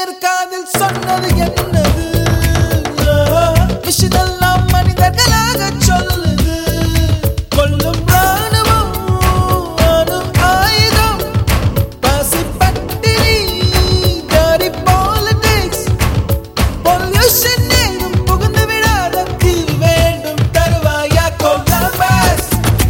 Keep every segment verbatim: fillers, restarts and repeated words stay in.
engineer காதில் சொன்னது என்னது விஷயமெல்லாம் மனிதர்களாக சொல்லுது கொல்லும் ராணுவம் அணு ஆயுதம் பசி பட்டினி dirty politics pollution ஏதும் புகுந்து விடாத தீர்வு வேண்டும் தருவாயா கொலம்பஸ்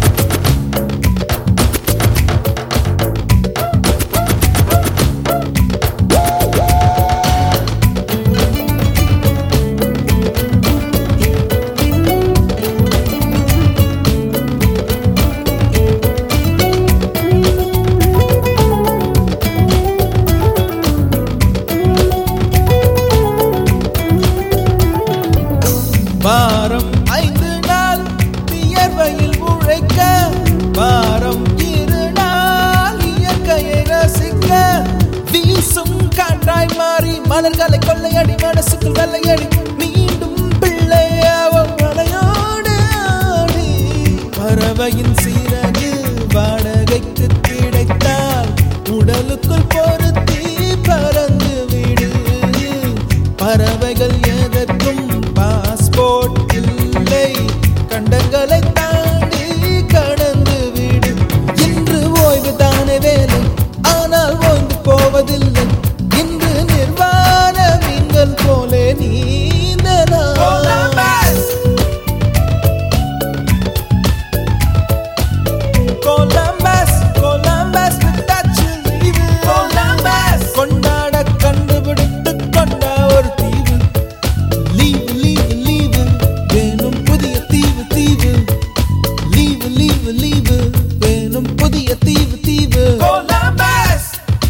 வாரம் ஐந்து நாள் வியர்வையில் உழைக்க வாரம் இரு நாள் இயற்கையை ரசிக்க வீசும் காற்றாய் மாறி மலர்களை கொள்ளையடி மனசுக்குள் வெள்ளையடி மீண்டும் பிள்ளையாவும் மலையோடு ஆடி பறவையின் சீரகு வாடகைக்கு கிடைத்தால் உடலுக்குள் பொருத்தி பறந்து விடு பறவைகள் எதற்கும் பாஸ்போர்ட் இல்லை கண்டங்களை தாண்டி கடந்து விடு இன்று ஓய்வு தானே வேலை ஆனால் ஓய்ந்து போவதில்லை இன்று நிர்வாண மீன்கள் போலே நீந்தலாம் கொலம்பஸ் கொலம்பஸ் விட்டாச்சு லீவு கொலம்பஸ் கொண்டாட கண்டுபிடித்து கொண்ட ஒரு தீவு லீவு லீவு லீவு வேணும் புதிய தீவு தீவு லீவு லீவு லீவு வேணும் புதிய தீவு தீவு கொலம்பஸ்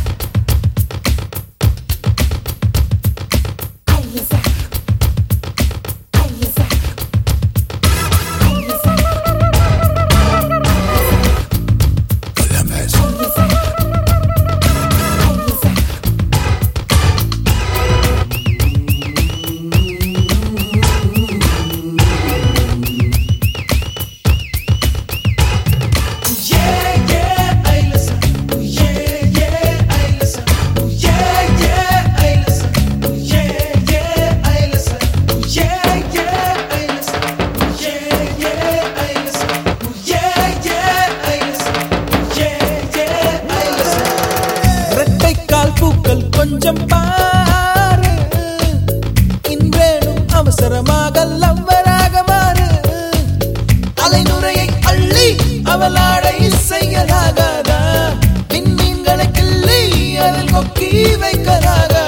பூக்கள் கொஞ்சம் பாரு இன்றேனும் அவசரமாக லவ்வராக மாறு அலைநுரையை அள்ளி அவளாடை செய்யலாகாதா விண்மீன்களை கிள்ளி அதில் கொக்கி வைக்கலாக